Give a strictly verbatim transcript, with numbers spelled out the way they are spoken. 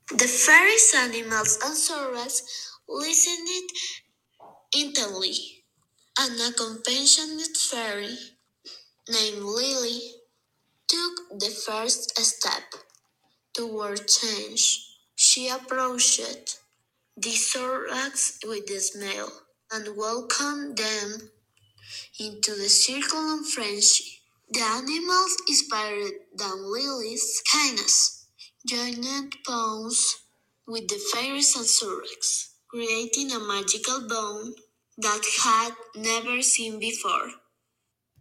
The fairies, animals, and sorcerers listened intently. An compassionate fairy named Lily took the first step toward change. She approached the sorcerers with a smile and welcomed them into the circle of friendship. The animals, inspired by Lily's kindness, joined pawns with the fairies and sorcerers, creating a magical bond that had never seen before.